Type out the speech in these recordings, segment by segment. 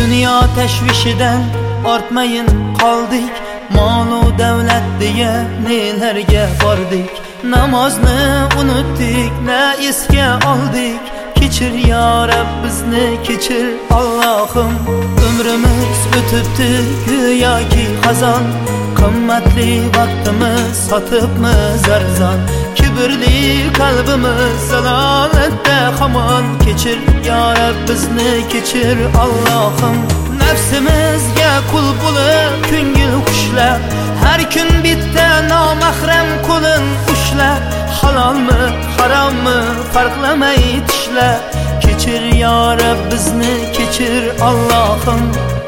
Dünya teşvişidən ortmayın qaldık. Malu davlat deyə nelərgə bardık. Namazını unuttuk, nə esgə aldık. Keçir ya Rab bizni, keçir Allah'ım. Ömrümüz ötübdü güya ki xazan. Qimmatli vaqtimiz sotibmiz arzon. Kibirli qalbimiz zalolatda hamon. Keçir ya Rab bizni, keçir Allah'ım. Nafsimizga kul bo'lib ko'ngil xushlab, har kun bitta nomahram qo'lin ushlab, halolmi harommi farqlamay tishlab, kechir ya Rab bizni, kechir Allohim.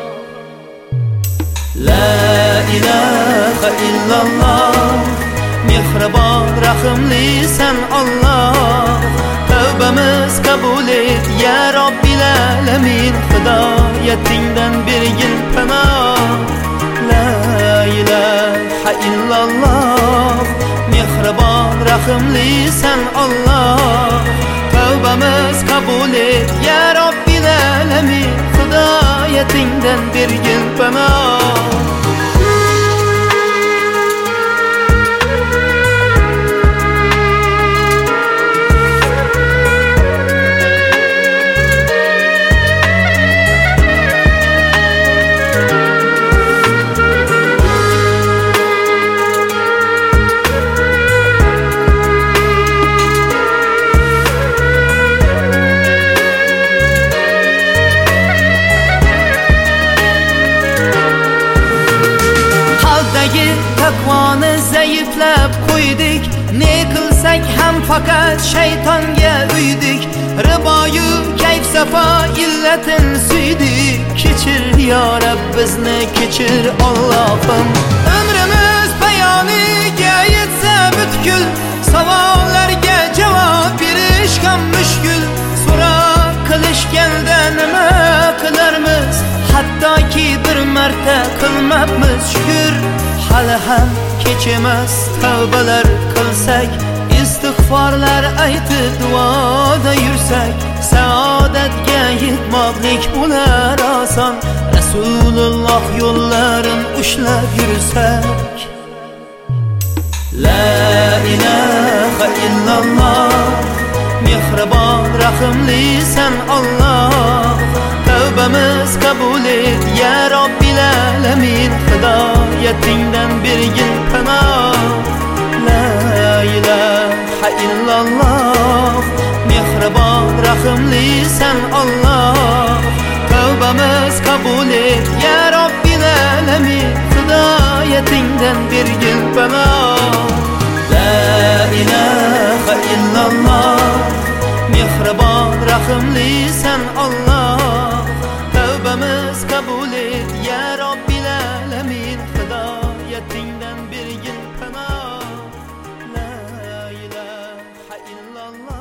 La ilaha illalloh, mehribon rahimli sen Alloh. Tavbamiz qabul et ya Robbil alamin, hidoyatingdan bergin panoh. La ilaha illalloh, mehribon rahimli sen Alloh. Tavbamiz qabul et ya Robbil alamin, hidoyatingdan bergin panoh. Takvoni zayıflab qo'ydik, ne qilsak ham faqat shaytonga uydik. Riboyu kayf safo illatin suydik. Kechir ya Rab bizni, kechir Allohim. Ömrimiz payoniga yetsa butkul, savollarga javob berish ham mushkul. So'roq qilishganda nima qilarmiz, hattoki bir marta qilmabmiz shukr. Hali ham kechimas tavbalar qilsak, istig'forlar aytib duoda yursak, saodatga yetmoqlik bo'lar oson. Rasululloh yo'llarin ushlab yursak. La ilaha illalloh, mehribon rahimli sen Alloh. Tavbamiz qabul et ya Robbil alamin, hidoyatingdan bergin panoh. La ilaha illalloh, mehribon rahimli sen Alloh. Tavbamiz qabul et ya Robbil alamin, hidoyatingdan bergin panoh. La ilaha illalloh, mehribon rahimli sen Alloh. Tavbamiz qabul et ya Robbil alamin, hidoyatingdan bergin panoh. La ilaha illalloh.